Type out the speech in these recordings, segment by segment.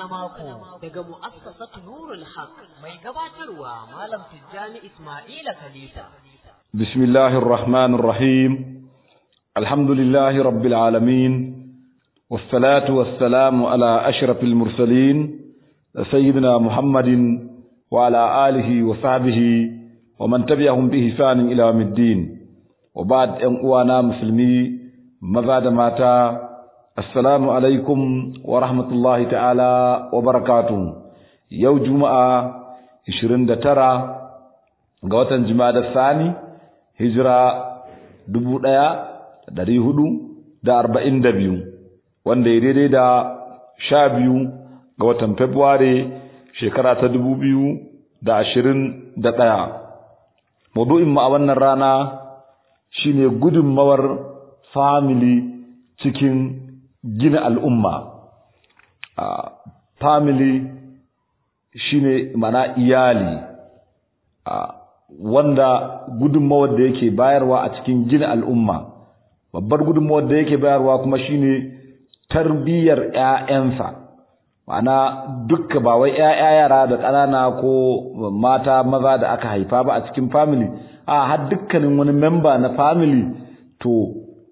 mako daga mu'assasatu Nurul Haq mai gabatarwa Malam Tijjani Ismaila Khalifa. Bismillahir Rahmanir Rahim. Alhamdulillahi Rabbil Alamin. Wassalatu wassalamu ala ashrafil mursalin sayyidina Muhammadin wa ala alihi wa sahbihi wa man tabi'ahum bi ihsan ila yawmiddin. Wa ba'd, yan uwana musulmi maza da mata, assalamu alaikum wa rahmatullahi ta'ala wa barakatuh. Yau Juma'a 29 ga watan Jumada Sani, hijira 1442, wanda ya daidai da 12 ga watan February shekara ta 2021. Maudu'in mu a wannan rana shine gudunmawar family cikin gina al'umma. Family shine mana iyali, wanda gudunmawar da yake bayarwa a cikin gina al'umma. Babbar gudunmawar da yake bayarwa kuma shine tarbiyyar ƴaƴansa. Ma'ana dukka ba wai ƴaƴa yara da ƙanana ko mata maza da aka haifa ba a cikin family, har dukkanin wani member na family, to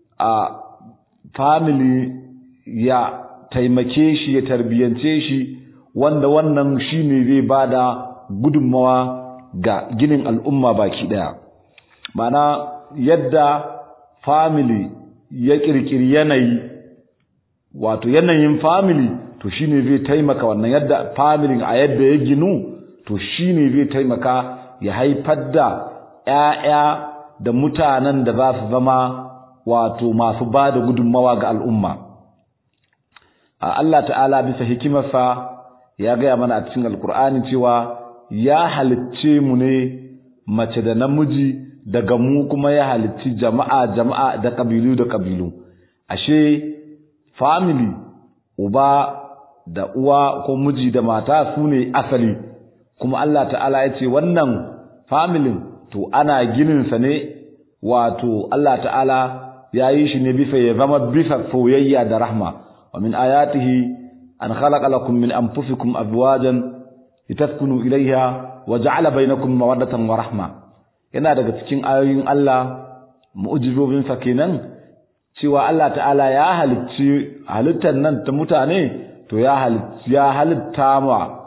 family ya taimake shi, ya tarbiyance shi, wanda wannan shine zai bada gudunmawa ga ginin al'umma baki daya. Ma'ana yadda family ya kirkiri yanayi, wato yanayin family, to shine zai taimaka wannan yadda family a yadda ya ginu, to shine zai taimaka ya haifar da ƴaƴa da mutanen da za su zama wato masu ba da gudunmawa ga al'umma. Allah ta'ala bisa hikimarsa ya gaya mana a cikin alkur'ani cewa ya halicce mu ne mace da namiji, daga mu kuma ya halicci jama'a da kabilu. Ashe family, uba da uwa ko miji da mata su ne asali, kuma Allah ta'ala ya ce wannan family to ana gininsa ne, wato Allah ta'ala ya yi shi ne bisa ya zama bisa soyayya da rahma. Wa min ayatihi an khalaqa lakum min anfusikum azwajan litaskunu ilayha wa ja'ala bainakum mawaddatan wa rahma. Yana daga cikin ayoyin Allah, mu'jizobin sa kenan, cewa Allah ta'ala ya halicci halittar nan ta mutane, to ya halitta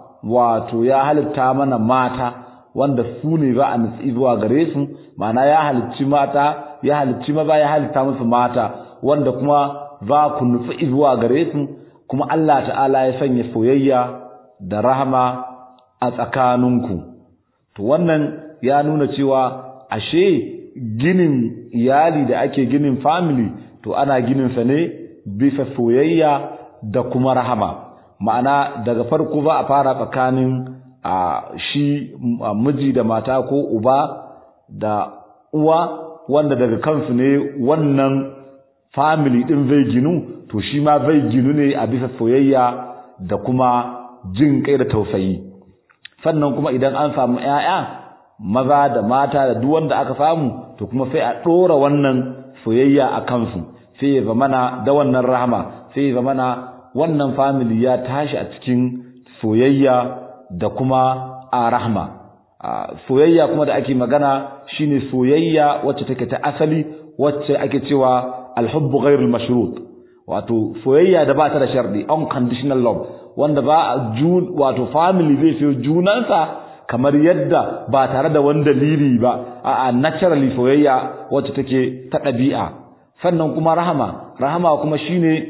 mana mata wanda su ne za a nutsi zuwa gare su. Ma'ana ya halicci mata, ya halicci maza, ya halitta musu mata wanda kuma za ku nufi zuwa gare su, kuma Allah ta'ala ya sanya soyayya da rahama a tsakaninku. To wannan ya nuna cewa ashe ginin iyali da ake ginin family, to ana ginin sa ne bisa soyayya da kuma rahama. Ma'ana daga farko za a fara tsakanin shi miji da mata ko uba da uwa, wanda daga kansu ne wannan family din zai ginu, to shi ma zai ginu ne a bisa soyayya da kuma jin kai da tausayi. Sannan kuma idan an samu ƴaƴa maza da mata da duk wanda aka samu, to kuma sai a ɗora wannan soyayya a kansu, sai ya zamana da wannan rahama, sai ya zamana wannan family ya tashi a cikin soyayya da kuma a rahma. Soyayya kuma da ake magana shine soyayya wacce take ta asali, wacce ake cewa alhubbu ghairul mashrut, wato soyayya da ba ta da shardi, unconditional love, wanda wato family zai so junansa kamar yadda ba tare da wani dalili ba, naturally soyayya wacce take ta ɗabi'a. Sannan kuma rahama kuma shine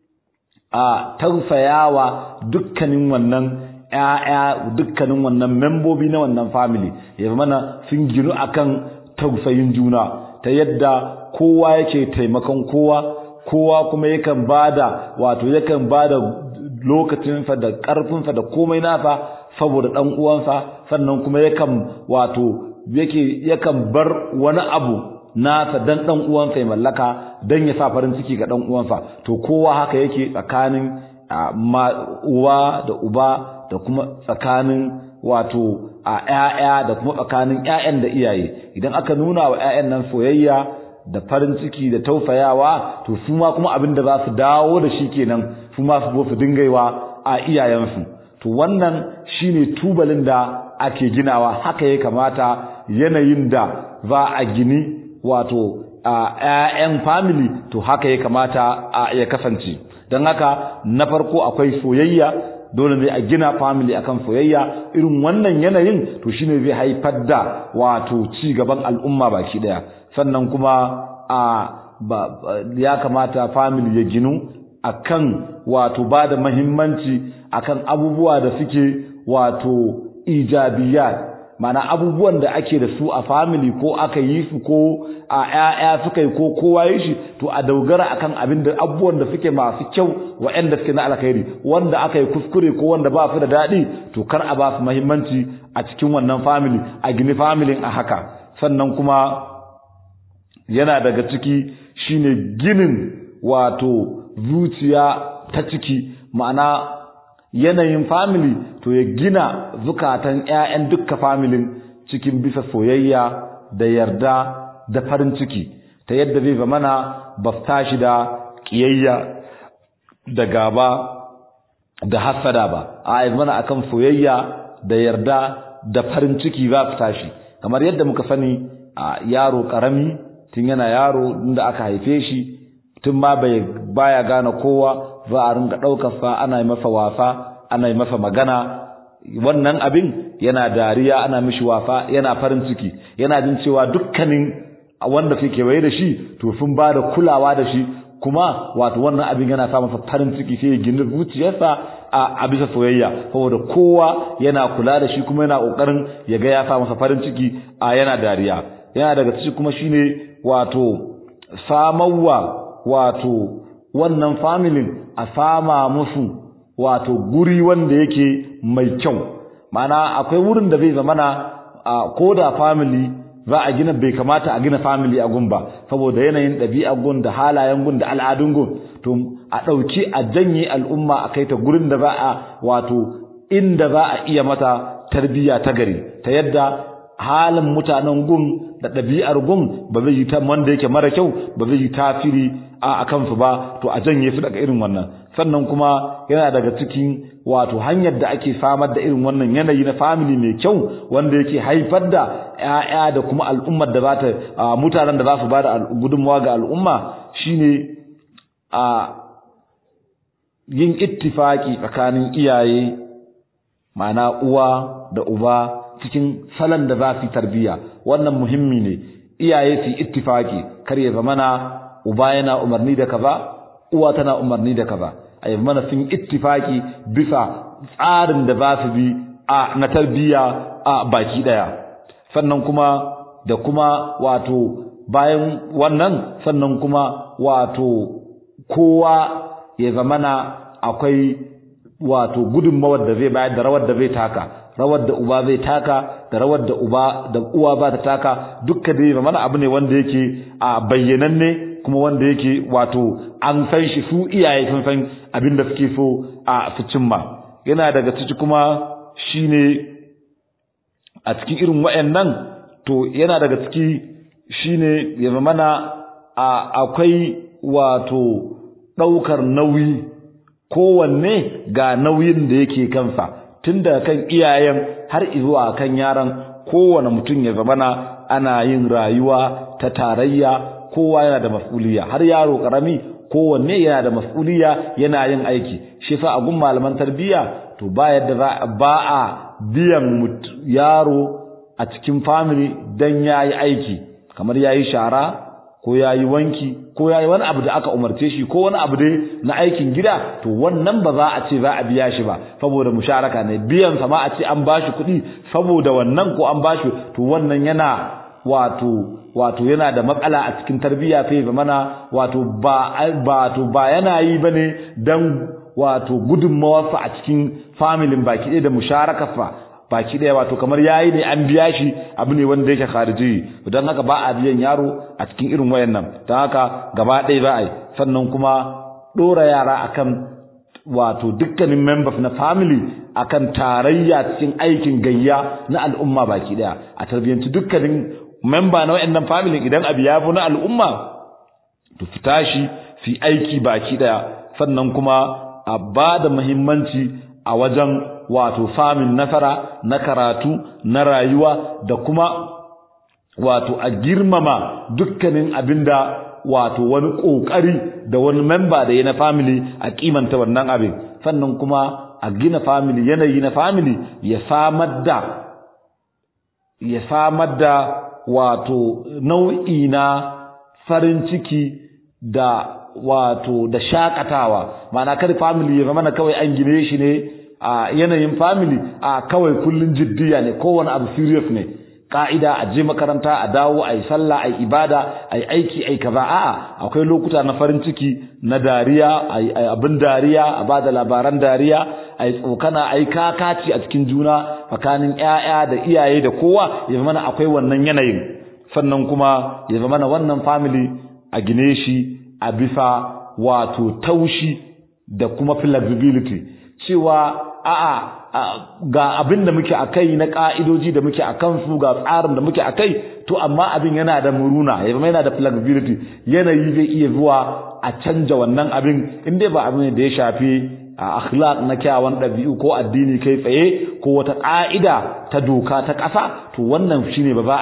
tausayawa dukkanin wannan ƴaƴa, dukkanin wannan membobi na wannan family, ya zama sun ginu akan tausayin juna, ta yadda kowa yake taimakon kowa kuma yakan bada lokacinsa da ƙarfinsa da komai nasa saboda ɗan uwansa. Sannan kuma yakan bar wani abu nasa dan ɗan uwansa ya mallaka, dan ya sa farin ciki ga ɗan uwansa. To kowa haka yake tsakanin uwa da uba, da kuma tsakanin ƴaƴa, da kuma tsakanin ƴaƴan da iyaye. Idan aka nuna wa ƴaƴan nan soyayya da farin ciki da tausayawa, to su ma kuma abin da za su dawo da shi kenan, su ma su zo su dinga yi wa a iyayensu. To wannan shine tubalin da ake ginawa. Haka ya kamata yanayin da za a gini wato ƴaƴan family to haka ya kamata ya kasance. Don haka na farko akwai soyayya, dole ne a gina family akan soyayya. Irin wannan yanayin to shine zai haifar da wato ci gaban al'umma baki daya. Sannan kuma ya kamata family ya ginu akan wato bada muhimmanci akan abubuwa da suke wato ijabiyat, mana abubuwan da ake da su a family ko aka yi su ko a ƴaƴa suka yi ko kowa yi shi, to a dogara akan abin da abubuwan da suke masu kyau waɗanda suke na alkhairi. Wanda aka yi kuskure ko wanda ba su da daɗi to kar a ba su muhimmanci a cikin wannan family, a gini family a haka. Sannan kuma yana daga ciki shine ginin wato zuciya ta ciki, ma'ana yanayin family to ya gina zukatan ƴaƴan dukkan familin cikin bisa soyayya da yarda da farin ciki, ta yadda zai zamana ba tashi da kiyayya da gaba da hasada ba, a zamana akan soyayya da yarda da farin ciki za su tashi. Kamar yadda muka sani a yaro karami tun yana yaro inda aka haife shi tun ma baya gane kowa, za a ringa ɗaukar sa ana yi masa wasa, ana yi masa magana. Wannan abin yana dariya, ana mishi wasa, yana farin ciki, yana jin cewa dukkanin wanda suke kewaye da shi to sun ba da kulawa da shi, kuma wato wannan abin yana sa masa farin ciki, sai ya gina zuciyarsa a bisa soyayya, saboda kowa yana kula da shi kuma yana kokarin ya ga ya sa masa farin ciki yana dariya. Yana daga ciki kuma shine wato samarwa wato wannan familin a sama musu wato guri wanda yake mai kyau. Ma'ana akwai wurin da zai zamana ko da family za a gina, bai kamata a gina family a gun ba, saboda yanayin ɗabi'a gun da halayen gun da al'adun gun. To a ɗauki a janye al'umma a kai ta gurin da za a wato inda za a iya mata tarbiyya ta gari, ta yadda halin mutanen gun da ɗabi'ar gun ba zai yi ta wanda yake mara kyau ba zai yi tasiri a kansu ba, to a janye su daga irin wannan. Sannan kuma yana daga cikin wato hanyar da ake samar da irin wannan yanayi na family mai kyau wanda yake haifar da ƴaƴa da kuma al'ummar da za ta mutanen da za su bada gudunmawa ga al'umma, shine yin ittifaki tsakanin iyaye, ma'ana uwa da uba cikin salon da za su yi tarbiyya. Wannan muhimmi ne, iyaye su yi ittifaki, kar ya zamana uba yana umarni da kaza, uwa tana umarni da kaza. A yi mana sun ittifaki bisa tsarin da za su bi na tarbiyya a baki daya. Sannan kuma da kuma wato bayan wannan, sannan kuma wato kowa ya zamana akwai wato gudunmawar da zai bayar da rawar da zai taka, rawar da uba zai taka da rawar da uwa ba ta taka, dukkan dai zamana abu ne wanda yake a bayyananne, kuma wanda yake wato an san shi, su iyaye sun san abin da suke so su cimma. Yana daga ciki kuma shine a cikin irin wayannan, to yana daga ciki shine ya zamana akwai wato ɗaukar nauyi, kowanne ga nauyin da yake kansa, tun daga kan iyayen har zuwa kan yaran. Kowane mutum ya zamana ana yin rayuwa ta tarayya, kowa yana da mas'uliya, har yaro karami kowanne yana da mas'uliya, yana yin aiki. Shi fa a gun malaman tarbiyya to ba yadda ba a biyan yaro a cikin family dan yayi aiki, kamar yayi shara ko yayi wanki ko yayi wani abu da aka umarce shi ko wani abu dai na aikin gida, to wannan ba za a ce za a biya shi ba, saboda musharaka ne. Biyan sa ma a ce an bashi kuɗi saboda wannan ko an bashi, to wannan yana wato yana da matsala a cikin tarbiyya, sai zamana wato ba yana yi bane dan wato gudunmawarsa a cikin familin baki ɗaya da musharakarsa baki ɗaya, wato kamar yayi ne an biya shi, abu ne wanda yake khariji. Don haka ba a biyan yaro a cikin irin wayannan, don haka gaba ɗaya ba a yi. Sannan kuma ɗora yara akan wato dukkanin members na family akan tarayya cikin aikin gayya na al'umma baki ɗaya, a tarbiyyanci dukkanin memba na wayannan family. Idan abu ya fi na al'umma to su tashi su yi aiki baki ɗaya. Sannan kuma a ba da muhimmanci a wajen wato samun nasara na karatu na rayuwa da kuma wato a girmama dukkanin abinda wato wani kokari da wani member da yana family a kimanta wannan abin. Sannan kuma a gina family, yanayi na family ya samar da wato nau'i na farin ciki da wato da shakatawa. Ma'ana kada family ya zama kawai an gine shi ne a yanayin family a kawai kullun jiddiya ne, kowane abu serious ne, ka'ida a je makaranta, a dawo, a yi sallah, a yi ibada, a yi aiki, a yi kaza. A'a, akwai lokuta na farin ciki, na dariya, a yi abin dariya, a ba da labaran dariya, a yi tsokana, a yi kakaci a cikin juna tsakanin ƴaƴa da iyaye da kowa. Ya zama akwai wannan yanayin. Sannan kuma ya zama wannan family a gine shi a bisa wato taushi da kuma flexibility, cewa a'a ga abin da muke akai na ka'idoji da muke akan su, ga tsarin da muke akai, to amma abin yana da muruna, yana da flexibility, yanayi zai iya zuwa a canja wannan abin, in dai ba abin da ya shafi akhlaq na kyawun ɗabi'u ko addini kai tsaye ko wata ƙa'ida ta doka ta ƙasa, to wannan shine ba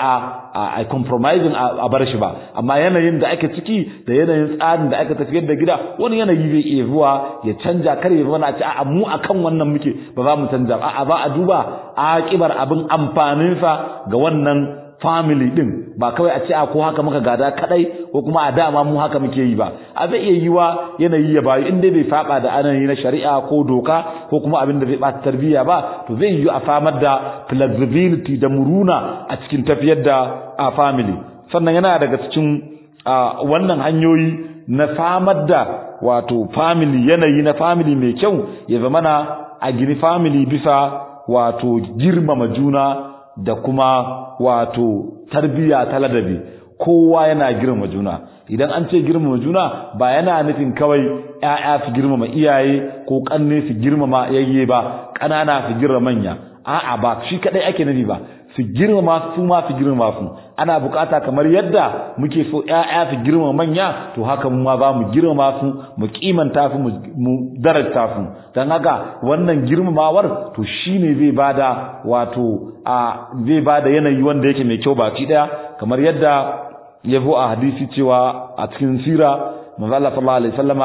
a compromising a bar shi ba. Amma yanayin da ake ciki da yanayin tsarin da aka tafiyar da gida, wani yanayi zai iya zuwa ya canja, kar ya zama a ce a'a mu akan wannan muke ba za mu canja, a'a ba a duba aƙibar abin amfaninsa ga wannan family din, ba kawai a ce a ko haka muka gada kadai ko kuma a dama mu haka muke yi ba. A zai iya yiwa yanayi ya bayu, in dai bai saba da anayi na shari'a ko doka ko kuma abin da zai bata tarbiyya ba, to zai yi a samar da flexibility da muruna a cikin tafiyar da a family. Sannan yana daga cikin wannan hanyoyi na samar da wato family, yanayi na family mai kyau, ya zama na a gini family bisa wato girmama juna da kuma wato tarbiya ta ladabi. Kowa yana girmama juna. Idan an ce girmama juna ba yana nufin kawai ƴaƴa su girmama iyaye ko kanne su girmama yayye ba, ƙanana su girmama manya. A'a, ba shi kadai ake nufi ba, su girmama su ma su girmama su. Ana bukata kamar yadda muke so ƴaƴa su girmama manya, to haka mu ma ba mu girmama su, mu kimanta su, mu darajta su. Dan haka wannan girmamawar to shine zai bada wato zai bada yanayi wanda yake mai kyau baki daya, kamar yadda ya zo a hadisi cewa a cikin sira manzo Allah sallallahu alaihi wasallama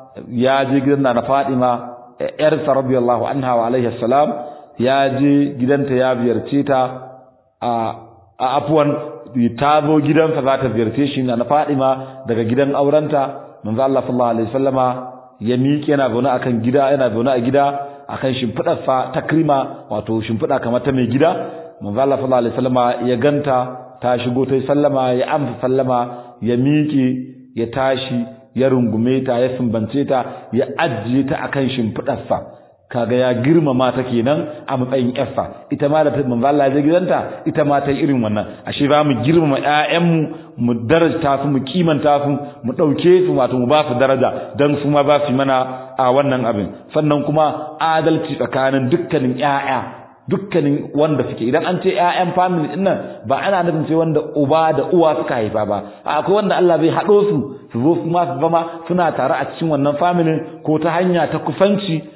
ya je gidan na Fatima ƴarsa radiyallahu anha wa alaihi assalam, ya je gidanta ya ziyarce ta afwan ta zo gidansa za ta ziyarce shi na Fatima daga gidan aurenta. Manzo Allah sallallahu alaihi wasallama ya miƙe, yana zaune akan gida, yana zaune a gida akan shimfidar sa takrima, wato shimfida kamar ta mai gida. Manzo Allah sallallahu alaihi wasallama ya ganta ta shigo, ta yi sallama, ya amsa sallama, ya miƙe, ya tashi, ya rungume ta, ya sumbance ta, ya ajiye ta akan shimfidar sa. Kaga ya girmama ta kenan a matsayin yarsa. Ita ma da manzo Allah ya gidanta, ita ma ta yi irin wannan. Ashe ba mu girmama ƴaƴanmu, mu darajta su, mu kimanta su, mu dauke su, wato mu ba su daraja dan su ma ba su mana a wannan abin. Sannan kuma adalci tsakanin dukkanin ƴaƴa, dukkanin wanda suke. Idan an ce ƴaƴan family din nan ba ana nufin sai wanda uba da uwa suka haifa ba, akwai wanda Allah zai hado su zo su ma su zama suna tare a cikin wannan family, ko ta hanya ta kusanci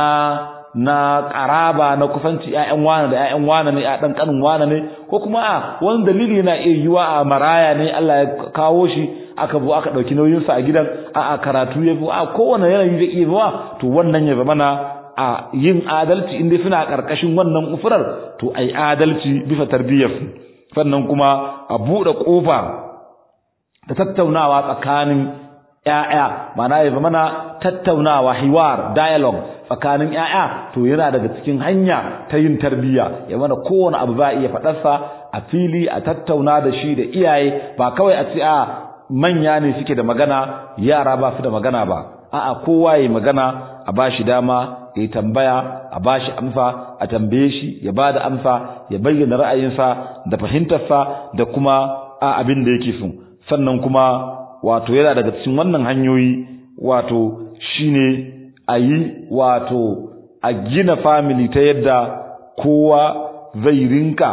na karaba, na kusanci ƴaƴan wane da ƴaƴan wane ne, ƴaƴan kanin wane ne, ko kuma wani dalili na iya yiwa a maraya ne Allah ya kawo shi, aka bu aka dauki nauyin sa a gidan, a karatu ya bu, kowane yanayi zai iya zuwa, to wannan ya zama na a yin adalci inda suna karkashin wannan ufurar, to ai adalci bisa tarbiyyar. Sannan kuma a bude kofa ta tattaunawa tsakanin ƴaƴa, ma'ana ya zama na tattaunawa, hiwar, dialogue tsakanin ƴaƴa, to yana daga cikin hanya ta yin tarbiyya. Ya mana kowane abu za a iya faɗarsa a fili, a tattauna da shi da iyaye, ba kawai a ce manya ne suke da magana yara ba su da magana ba. A'a, kowa yayi magana, a bashi dama ya tambaya, a bashi amsa, a tambaye shi ya bada amsa, ya bayyana ra'ayinsa da fahimtarsa da kuma abin da yake so. Sannan kuma wato yana daga cikin wannan hanyoyi, wato shine wato a gina family ta yadda kowa zai rinka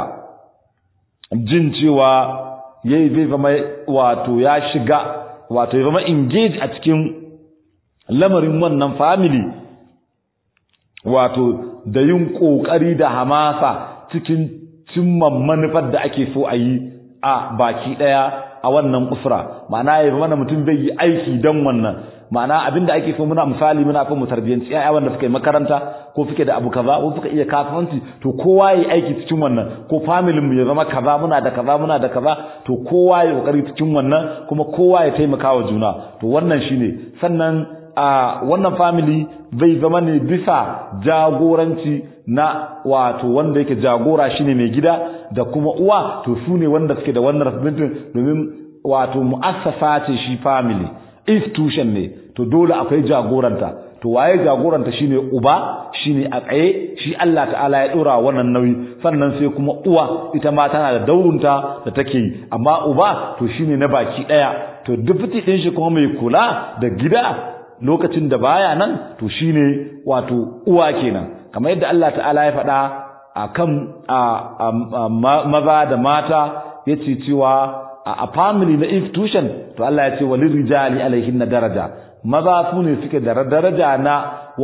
jin cewa zai zama wato ya shiga, wato ya zama engage a cikin lamarin wannan family, wato da yin kokari da hamasa cikin cimma manufar da ake so a yi a baki daya a wannan usra ma'ana ya mana mutum bai yi aiki dan wannan ma'ana abinda ake so muna misali muna so mu tarbiyanci ƴaƴa wanda suka yi makaranta ko suke da abu kaza ko suka iya kasuwanci to kowa yayi aiki cikin wannan ko family mu ya zama kaza muna da kaza to kowa yayi kokari cikin wannan kuma kowa ya taimaka wa juna to wannan shine sannan a wannan family bai zama ne bisa jagoranci na wato wanda yake jagora shine mai gida da kuma uwa to su ne wanda suke da wannan responsibility domin wato mu'assasa ce shi family institution ne to dole akwai jagoranta to waye jagoranta shine uba shine a tsaye shi Allah ta'ala ya dora wannan nauyi sannan sai kuma uwa ita ma tana da daurunta da take yi amma uba to shine na baki daya to deputy din shi kuma mai kula da gida lokacin da baya nan to shine wato uwa kenan kamar yadda Allah ta'ala ya faɗa akan maza da mata yace cewa a family na institution to Allah ya ce walil rijali alaihinna daraja maza su ne suke da daraja na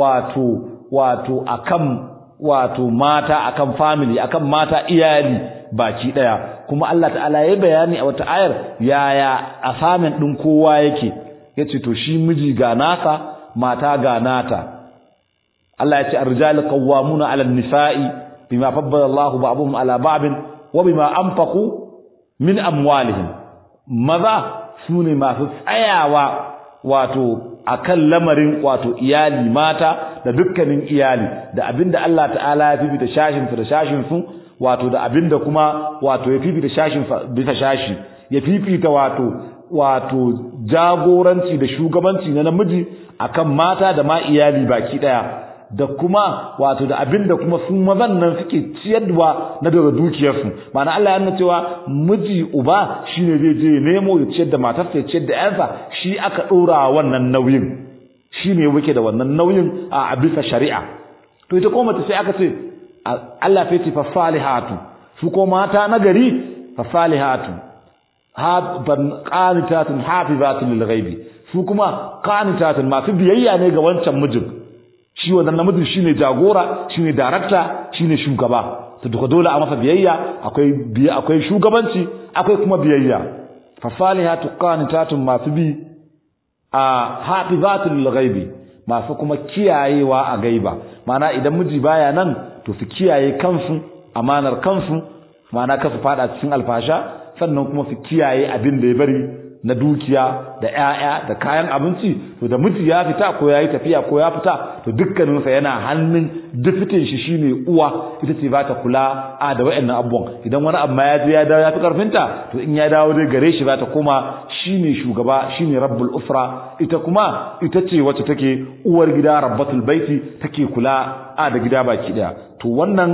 wato akan mata akan family akan mata iyali baki daya kuma Allah ta'ala ya bayani a wata ayar yaya assignment din kowa yake yace to shi miji ga nasa mata ga nata Allah ya ce ar-rijalu qawwamuna 'ala an-nisa'i bima faddala Allahu ba'dahum 'ala ba'din wa bima anfaqu min amwalihim maza sune masu tsayawa wato akan lamarin wato iyali mata da dukkanin iyali da abinda Allah ta'ala ya fifita shashin su da shashin su wato da abinda kuma wato ya fifita shashin bisa shashi ya fifita wato jagoranci da shugabanci na namiji akan mata da ma iyali baki daya da kuma wato da abinda kuma su mazan nan suke ciyarwa na daga dukiyarsu ma'ana Allah ya nuna cewa miji uba shine zai je nemo ya ciyar da matarsa ya ciyar da ƴansa shi aka dora wannan nauyin shine yake da wannan nauyin a bisa shari'a to ita kuma mace sai aka ce Allah ya ce fa salihatu su ko mata na gari fa salihatu qanitatun hafizatun lil ghaibi su kuma qanitatun masu biyayya ne ga wancan mijin shi wannan namijin shine jagora shine director shine shugaba to duka dole a masa biyayya akwai shugabanci akwai kuma biyayya fa salihatu qanitatun masu bi a hafizatul ghaibi masu kuma kiyayewa a gaiba mana idan miji baya nan to su kiyaye kansu amanar kansu mana kasu fada cikin alfasha sannan kuma su kiyaye abin da ya bari na dukiya da ƴaƴa da kayan abinci to da miji ya fita ko yayi tafiya ko ya fita to dukkanin sa yana hannun dufitin shi shine uwa ita ce ba ta kula da wayannan abubuwan idan wani abu ma ya je ya dawo ya fi karfinta to in ya dawo dai gare shi ba ta koma shine shugaba shine rabbul usra ita kuma ita ce wacce take uwar gida rabbatul baiti take kula da gida baki daya to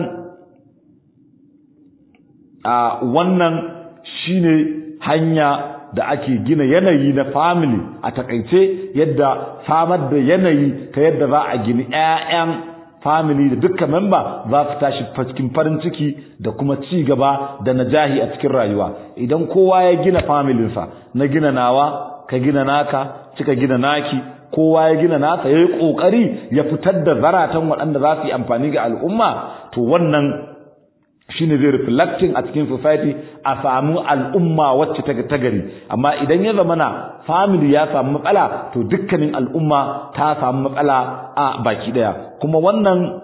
wannan shine hanya da ake gina yanayi na family a takaice yadda samar da yanayi ta yadda za a gini ƴaƴan family da dukkan member za su tashi cikin farin ciki da kuma ci gaba da najahi a cikin rayuwa idan kowa ya gina familinsa na gina nawa ka gina naka kika gina naki kowa ya gina nasa yayi kokari ya fitar da zaratan waɗanda za su yi amfani ga al'umma to wannan shine zai reflecting a cikin society a samu al'umma wacce ta gari amma idan ya zamana family ya samu matsala to dukkanin al'umma ta samu matsala a baki daya kuma wannan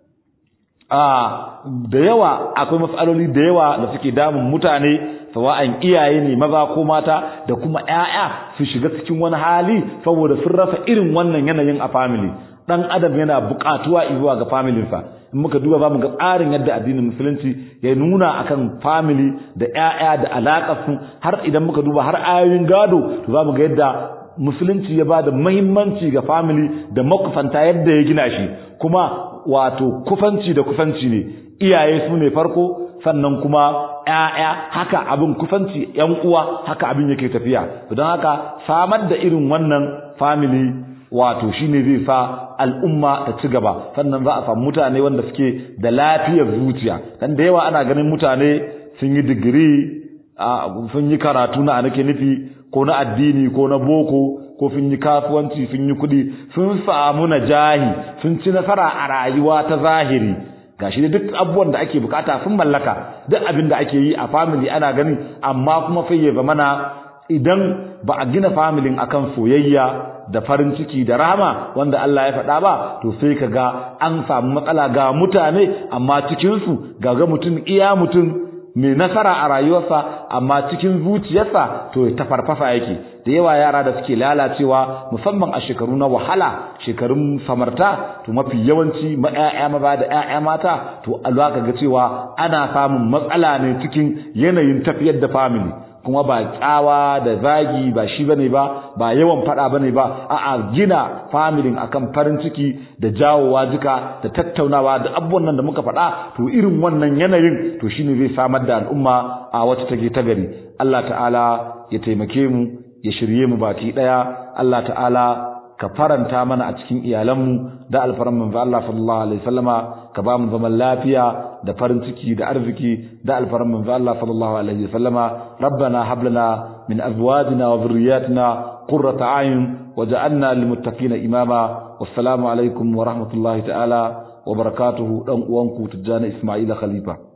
da yawa akwai matsaloli da yawa da suke damun mutane sawa'an iyaye ne maza ko mata da kuma ƴaƴa su shiga cikin wani hali saboda sun rasa irin wannan yanayin a family dan adam yana buƙatuwa zuwa ga familinsa in muka duba zamu ga tsarin yadda addinin musulunci ya nuna akan family da ƴaƴa da alaƙar su har idan muka duba har ayoyin gado to zamu ga yadda musulunci ya bada muhimmanci ga family da makufanta yadda ya gina shi kuma wato kufanci da kufanci ne iyaye su ne farko sannan kuma ƴaƴa haka abin kufanci ƴan uwa haka abin yake tafiya don haka samar da irin wannan family wato shine zai sa al'umma ta ci gaba sannan za a samu mutane wanda suke da lafiyar zuciya dan da yawa ana ganin mutane sun yi digiri sun yi karatu na nake nufi ko na addini ko na boko ko sun yi kasuwanci sun yi kuɗi sun samu najahi sun ci nasara a rayuwa ta zahiri gashi duk abubuwan da ake bukata sun mallaka duk abin da ake yi a family ana gani amma kuma fayyaba mana idan ba a gina familin akan soyayya da farin ciki da rahama wanda Allah ya faɗa ba to sai kaga an samu matsala ga mutane amma cikin su ga mutum iya mutum mai nasara a rayuwarsa amma cikin zuciyarsa to ta farfasa yake da yawa yara da suke lalacewa musamman a shekaru na wahala shekarun samarta to mafi yawanci ƴaƴa maza da ƴaƴa mata to Allah kaga cewa ana samun matsala ne cikin yanayin tafiyar da family kuma ba tsawa da zagi ba shi bane ba yawan fada bane ba a'a gina familin akan farin ciki da jawowa duka da tattaunawa da abubuwan nan da muka fada to irin wannan yanayin to shine zai samar da al'umma a wacce take ta gari Allah ta'ala ya taimake mu ya shirye mu baki daya Allah ta'ala ka faranta mana a cikin iyalanmu da alfaran manzo Allah sallallahu alaihi wasallama ka ba mu zaman lafiya da farin ciki da arziki da alfaran manzo Allah sallallahu alaihi wasallama rabbana hab lana min azwajina wa dhurriyyatina qurrata a'yun waj'alna lil muttaqina imama wassalamu alaikum wa rahmatullahi ta'ala wa barakatuhu dan uwanku Tijjani Ismaila Khalifa.